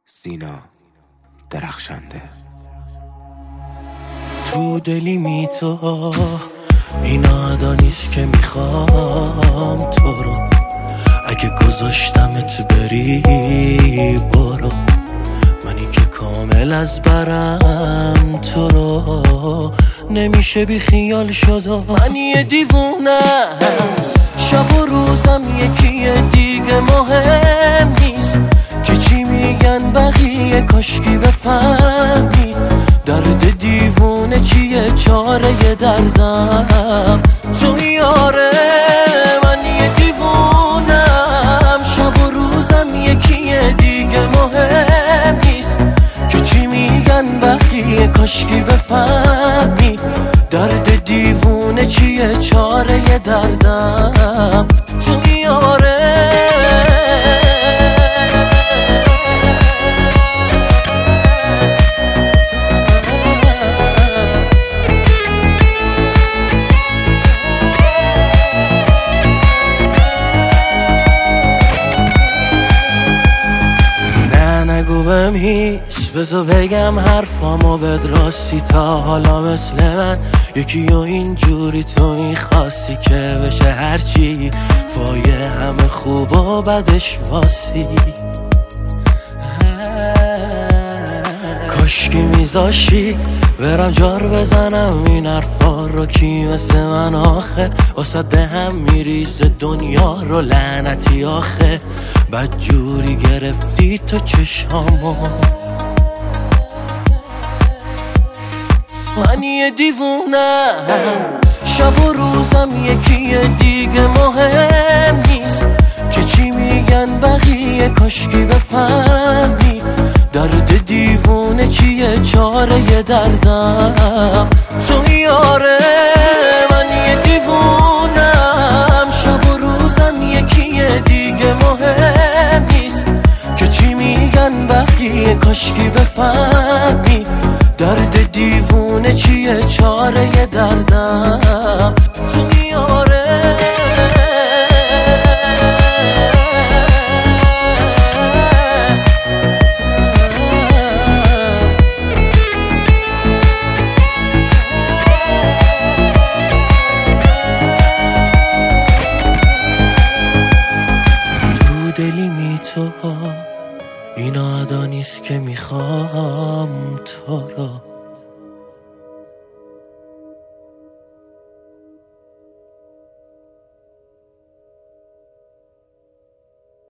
سینا درخشنده. تو دلی تو این عدا نیست که میخوام تو رو، اگه گذاشتمت بری برو، منی که کامل از برم تو رو نمیشه بی خیال شد و من یه دیوونه، شب و روزم یکیه دیگه مهم نیست که چی میگن بقیه، کاشکی بفهمی درد دیوونه چیه، چاره دردم تو یاره. من یه دیوونم، شب و روزم یکیه دیگه مهم نیست که چی میگن بقیه، کاشکی بفهمی درد دیوونه چیه، چاره دردم تو یاره. نگو بهم هیچ، بذار بگم حرفامو بد راستی، تا حالا مثل من یکی و اینجوری تو میخواستی که بشه هرچی فایه همه خوب و بدش واسی. کاشکی میذاشی برم جار بزنم این حرفا رو، کی مثل من آخه واسد به هم میریزه دنیا رو، لعنتی آخه بد جوری گرفتی تو چشامو. من یه دیوونم، شب و روزم یکیه دیگه مهم نیست که چی میگن بقیه، کاشکی بفهمی درد دیوونه چیه، چاره دردم تو یاره. من یه دیوونم، شب و روزم یکیه دیگه مهم نیست که چی میگن بقیه، کاشکی بفهمی درد دیوونه چیه، چاره دردم تو یاره. دلی تو این عدا نیست که میخوام تو رو،